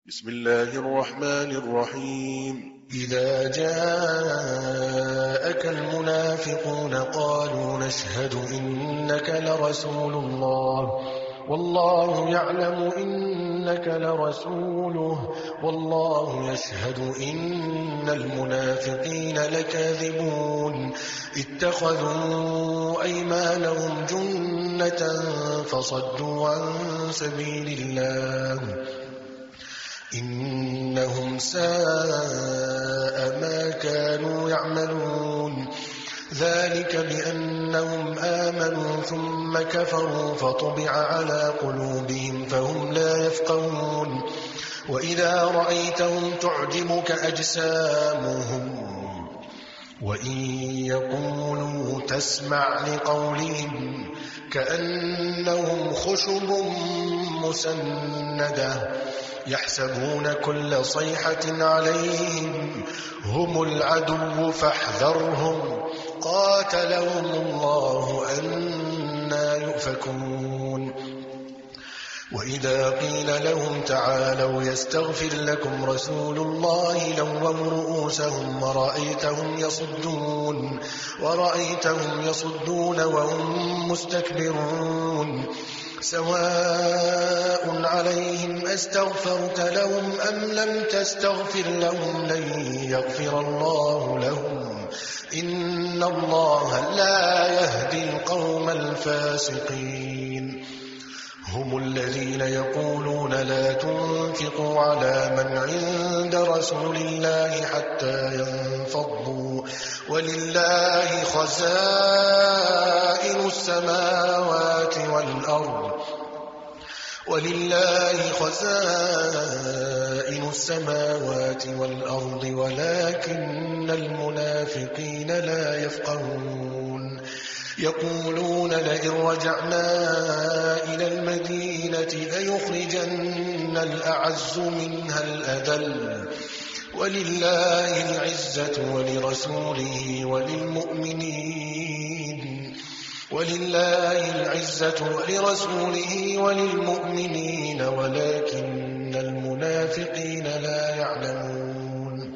بسم الله الرحمن الرحيم. إذا جاءك المنافقون قالوا نشهد إنك لرسول الله والله يعلم إنك لرسوله والله يشهد إن المنافقين لكاذبون اتخذوا أيمانهم جنة فصدوا عن سبيل الله إنهم ساء ما كانوا يعملون ذلك بأنهم آمنوا ثم كفروا فطبع على قلوبهم فهم لا يفقهون وإذا رأيتهم تعجبك أجسامهم وإن يقولوا تسمع لقولهم كأنهم خشب مسندة يحسبون كل صيحة عليهم هم العدو فاحذرهم قاتلهم الله أنى يؤفكون وإذا قيل لهم تعالوا يستغفر لكم رسول الله لووا رؤوسهم ورأيتهم يصدون وهم مستكبرون سواء عليهم أستغفرت لهم أم لم تستغفر لهم لن يغفر الله لهم إن الله لا يهدي القوم الفاسقين هم الذين يقولون لا تنفقوا على من عند رسول الله حتى ينفضوا ولله خزائن السماوات والأرض ولكن المنافقين لا يفقهون يقولون لئن رجعنا إلى المدينة ليخرجن الأعز منها الأذل ولله العزة ولرسوله وللمؤمنين ولكن المنافقين لا يعلمون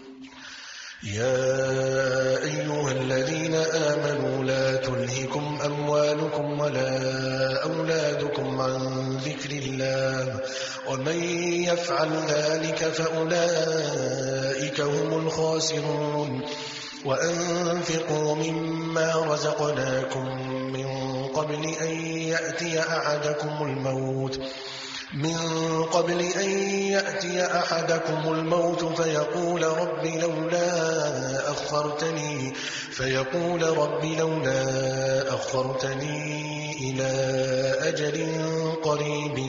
يا أيها الذين آمنوا لا تلهكم أموالكم ولا أولادكم عن ذكر الله ومن يفعل ذلك فأولئك هم الخاسرون وأنفقوا مما رزقناكم من قبل أن يأتي أحدكم الموت فيقول رب لولا أخرتني إلى أجل قريب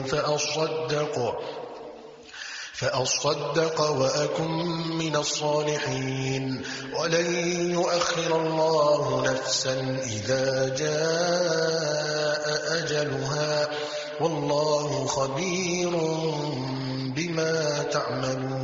فأصدق وأكن من الصالحين ولن يؤخر الله نفسا إذا جاء أجلها والله خبير بما تعملون